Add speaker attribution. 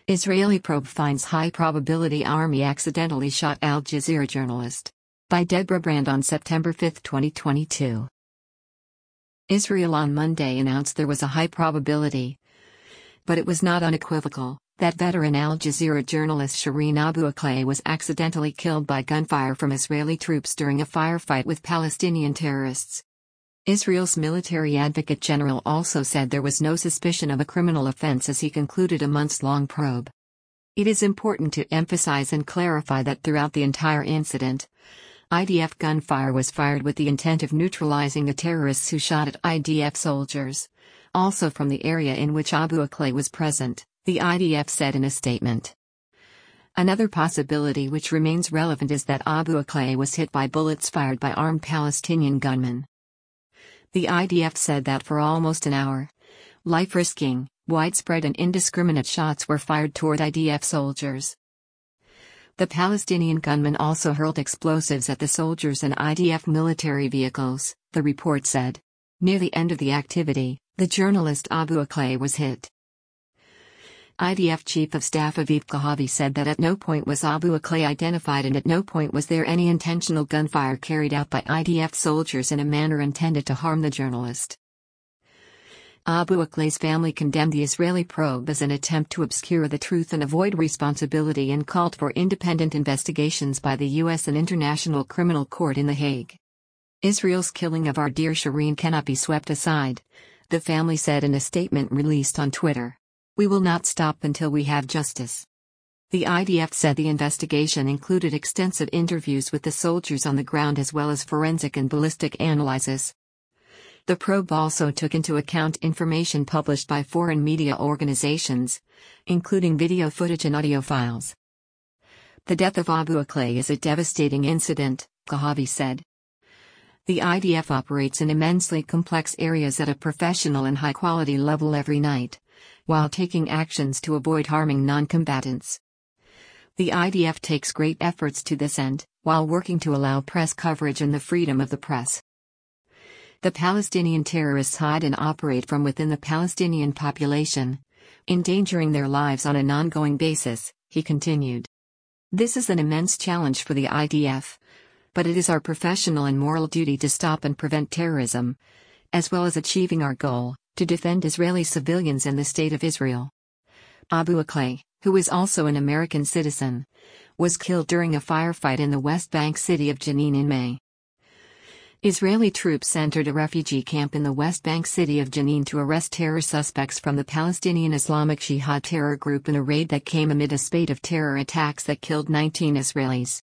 Speaker 1: Israeli probe finds high probability army accidentally shot Al Jazeera journalist. By Deborah Brand on September 5, 2022. Israel on Monday announced there was a high probability, but it was not unequivocal, that veteran Al Jazeera journalist Shireen Abu Akleh was accidentally killed by gunfire from Israeli troops during a firefight with Palestinian terrorists. Israel's military advocate general also said there was no suspicion of a criminal offense as he concluded a months-long probe. It is important to emphasize and clarify that throughout the entire incident, IDF gunfire was fired with the intent of neutralizing the terrorists who shot at IDF soldiers. Also from the area in which Abu Akleh was present, the IDF said in a statement. Another possibility which remains relevant is that Abu Akleh was hit by bullets fired by armed Palestinian gunmen. The IDF said that for almost an hour, life-risking, widespread and indiscriminate shots were fired toward IDF soldiers. The Palestinian gunmen also hurled explosives at the soldiers and IDF military vehicles, the report said. Near the end of the activity, the journalist Abu Akleh was hit. IDF Chief of Staff Aviv Kohavi said that at no point was Abu Akleh identified and at no point was there any intentional gunfire carried out by IDF soldiers in a manner intended to harm the journalist. Abu Akleh's family condemned the Israeli probe as an attempt to obscure the truth and avoid responsibility and called for independent investigations by the U.S. and International Criminal Court in The Hague. Israel's killing of our dear Shireen cannot be swept aside, the family said in a statement released on Twitter. We will not stop until we have justice. The IDF said the investigation included extensive interviews with the soldiers on the ground as well as forensic and ballistic analysis. The probe also took into account information published by foreign media organizations, including video footage and audio files. The death of Abu Akleh is a devastating incident, Kohavi said. The IDF operates in immensely complex areas at a professional and high-quality level every night, while taking actions to avoid harming non-combatants. The IDF takes great efforts to this end, while working to allow press coverage and the freedom of the press. The Palestinian terrorists hide and operate from within the Palestinian population, endangering their lives on an ongoing basis, he continued. This is an immense challenge for the IDF, but it is our professional and moral duty to stop and prevent terrorism, as well as achieving our goal, to defend Israeli civilians and the State of Israel. Abu Akleh, who is also an American citizen, was killed during a firefight in the West Bank city of Jenin in May. Israeli troops entered a refugee camp in the West Bank city of Jenin to arrest terror suspects from the Palestinian Islamic Jihad terror group in a raid that came amid a spate of terror attacks that killed 19 Israelis.